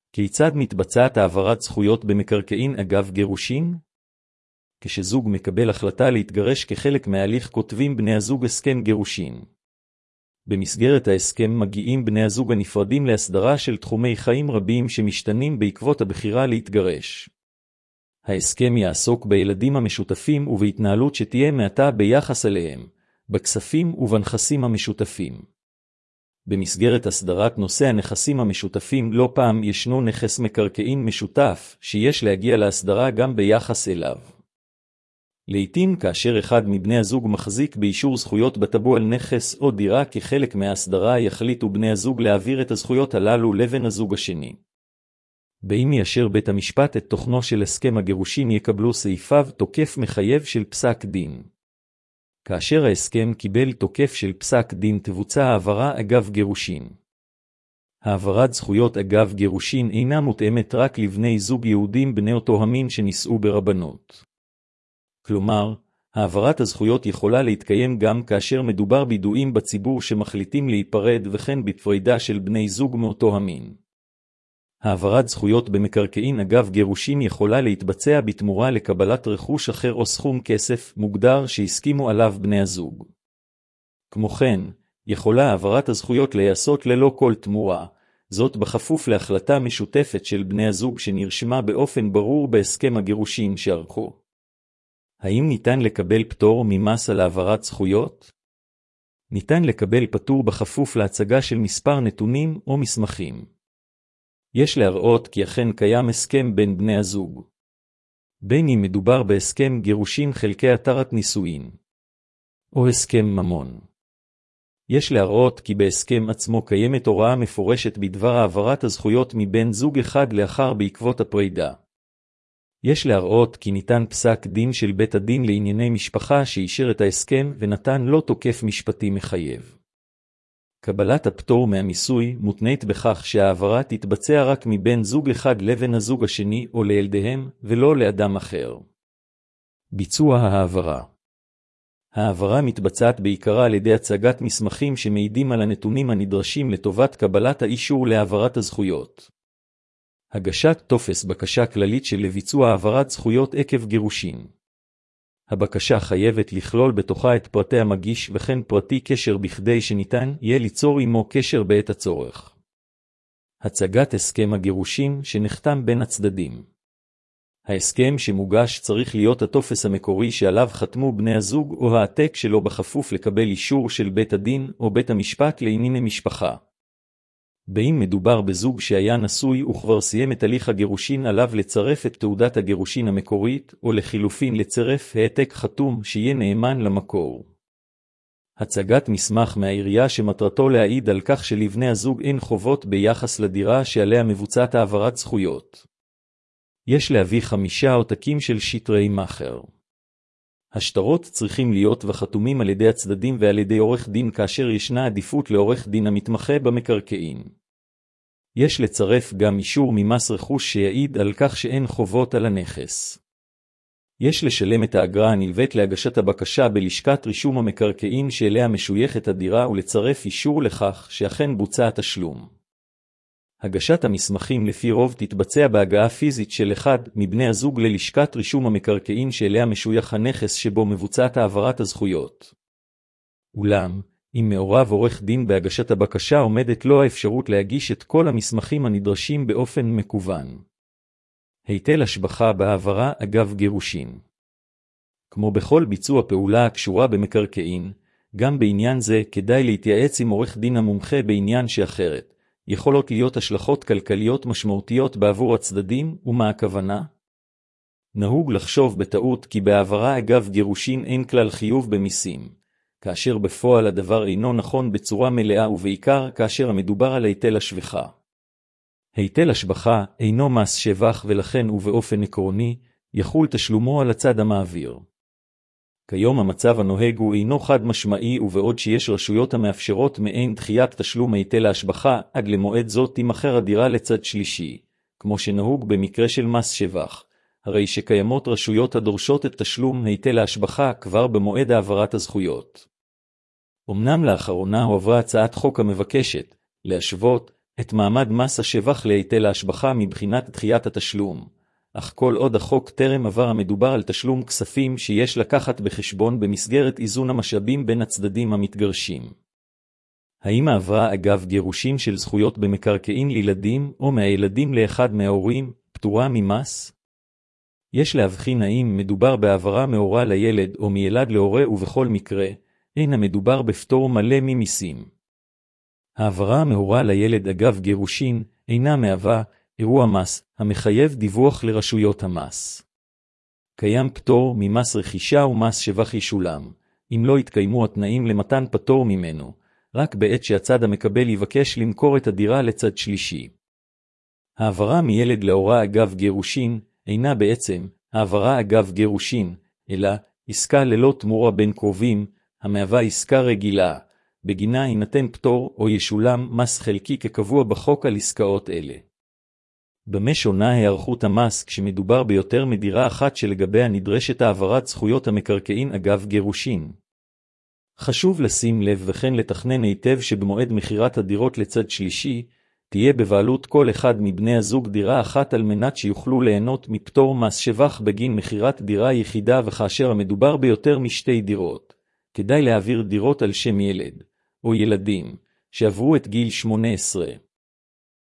כיצד מתבצעת העברת זכויות במקרקעין אגב גירושין? כשזוג מקבל החלטה להתגרש כחלק מההליך כותבים בני הזוג הסכם גירושין. במסגרת ההסכם מגיעים בני הזוג הנפרדים להסדרה של תחומי חיים רבים שמשתנים בעקבות הבחירה להתגרש. ההסכם יעסוק בילדים המשותפים ובהתנהלות שתהיה מעתה ביחס אליהם, בכספים ובנכסים המשותפים. במסגרת הסדרת נושא הנכסים המשותפים לא פעם ישנו נכס מקרקעין משותף שיש להגיע להסדרה גם ביחס אליו. לעתים כאשר אחד מבני הזוג מחזיק באישור זכויות בטאבו על נכס או דירה כחלק מההסדרה יחליטו בני הזוג להעביר את הזכויות הללו לבן הזוג השני. באם יאשר בית המשפט את תוכנו של הסכם הגירושין יקבלו סעיפיו תוקף מחייב של פסק דין. כאשר ההסכם קיבל תוקף של פסק דין תבוצע העברה אגב גירושין. העברת זכויות אגב גירושין אינה מותאמת רק לבני זוג יהודים בני אותו המין שנישאו ברבנות. כלומר, העברת הזכויות יכולה להתקיים גם כאשר מדובר בידועים בציבור שמחליטים להיפרד וכן בפרידה של בני זוג מאותו המין. העברת זכויות במקרקעין אגב גירושין יכולה להתבצע בתמורה לקבלת רכוש אחר או סכום כסף מוגדר שהסכימו עליו בני הזוג. כמו כן, יכולה העברת הזכויות להיעשות ללא כל תמורה, זאת בכפוף להחלטה משותפת של בני הזוג שנרשמה באופן ברור בהסכם הגירושין שערכו. האם ניתן לקבל פטור ממס על העברת זכויות? ניתן לקבל פטור בכפוף להצגה של מספר נתונים או מסמכים. יש להראות כי אכן קיים הסכם בין בני הזוג. בין אם מדובר בהסכם גירושין חלקי התרת נישואין, או הסכם ממון. יש להראות כי בהסכם עצמו קיימת הוראה מפורשת בדבר העברת הזכויות מבין זוג אחד לאחר בעקבות הפרידה. יש להראות כי ניתן פסק דין של בית הדין לענייני משפחה שאישר את ההסכם ונתן לו תוקף משפטי מחייב. קבלת הפטור מהמיסוי מותנית בכך שהעברה תתבצע רק מבין זוג אחד לבן הזוג השני או לילדיהם ולא לאדם אחר. ביצוע העברה. העברה מתבצעת בעיקרה על ידי הצגת מסמכים שמעידים על הנתונים הנדרשים לטובת קבלת האישור להעברת הזכויות. הגשת טופס בקשה כללית של לביצוע העברת זכויות עקב גירושין. הבקשה חייבת לכלול בתוכה את פרטי המגיש וכן פרטי קשר בכדי שניתן יהיה ליצור עמו קשר בעת הצורך. הצגת הסכם הגירושין שנחתם בין הצדדים. ההסכם שמוגש צריך להיות הטופס המקורי שעליו חתמו בני הזוג או העתק שלו בכפוף לקבל אישור של בית הדין או בית המשפט לענייני משפחה. באם מדובר בזוג שהיה נשוי וכבר סיים את הליך הגירושין עליו לצרף את תעודת הגירושין המקורית או לחילופין לצרף העתק חתום שיהיה נאמן למקור. הצגת מסמך מהעירייה שמטרתו להעיד על כך שלבני הזוג אין חובות ביחס לדירה שעליה מבוצעת העברת זכויות. יש להביא 5 עותקים של שטרי מאחר. השטרות צריכים להיות וחתומים על ידי הצדדים ועל ידי עורך דין כאשר ישנה עדיפות לעורך דין המתמחה במקרקעין. יש לצרף גם אישור ממס רכוש שיעיד על כך שאין חובות על הנכס. יש לשלם את האגרה הנלווית להגשת הבקשה בלשכת רישום המקרקעין שאליה משויכת הדירה ולצרף אישור לכך שאכן בוצע התשלום. הגשת המסמכים לפי רוב תתבצע בהגעה פיזית של אחד מבני הזוג ללשכת רישום המקרקעין שאליה משוייך הנכס שבו מבוצעת העברת הזכויות. אולם, אם מעורב עורך דין בהגשת הבקשה עומדת לו האפשרות להגיש את כל המסמכים הנדרשים באופן מקוון. היטל השבחה בהעברה אגב גירושין. כמו בכל ביצוע פעולה הקשורה במקרקעין, גם בעניין זה כדאי להתייעץ עם עורך דין המומחה בעניין שאחרת. יכולות להיות השלכות כלכליות משמעותיות בעבור הצדדים, ומה הכוונה? נהוג לחשוב בטעות כי בהעברה אגב גירושין אין כלל חיוב במיסים, כאשר בפועל הדבר אינו נכון בצורה מלאה ובעיקר כאשר המדובר על היטל השבחה. היטל השבחה אינו מס שבח ולכן ובאופן עקרוני יחול תשלומו על הצד המעביר. כיום המצב הנוהג הוא אינו חד משמעי ובעוד שיש רשויות המאפשרות מעין דחיית תשלום היטל ההשבחה עד למועד זאת תימכר הדירה לצד שלישי, כמו שנהוג במקרה של מס שבח, הרי שקיימות רשויות הדורשות את תשלום היטל ההשבחה כבר במועד העברת הזכויות. אמנם לאחרונה הועברה הצעת חוק המבקשת להשוות את מעמד מס השבח להיטל ההשבחה מבחינת דחיית התשלום, אך כל עוד החוק טרם עבר המדובר על תשלום כספים שיש לקחת בחשבון במסגרת איזון המשאבים בין הצדדים המתגרשים. האם העברה אגב גירושין של זכויות במקרקעין לילדים או מהילדים לאחד מההורים פטורה ממס? יש להבחין האם מדובר בהעברה מהורה לילד או מילד להורה, ובכל מקרה, אין המדובר בפטור מלא ממיסים. העברה מהורה לילד אגב גירושין אינה מהווה אירוע מס המחייב דיווח לרשויות המס. קיים פטור ממס רכישה ומס שבח ישולם, אם לא יתקיימו התנאים למתן פטור ממנו, רק בעת שהצד המקבל יבקש למכור את הדירה לצד שלישי. העברה מילד להורה אגב גירושין אינה בעצם העברה אגב גירושין, אלא עסקה ללא תמורה בין קרובים, המהווה עסקה רגילה, בגינה יינתן פטור או ישולם מס חלקי כקבוע בחוק על עסקאות אלה. במה שונה היערכות המס כשמדובר ביותר מדירה אחת שלגביה נדרשת העברת זכויות המקרקעין אגב גירושין? חשוב לשים לב וכן לתכנן היטב שבמועד מחירת הדירות לצד שלישי, תהיה בבעלות כל אחד מבני הזוג דירה אחת על מנת שיוכלו ליהנות מפטור מס שבח בגין מחירת דירה יחידה, וכאשר המדובר ביותר משתי דירות, כדאי להעביר דירות על שם ילד או ילדים שעברו את גיל 18.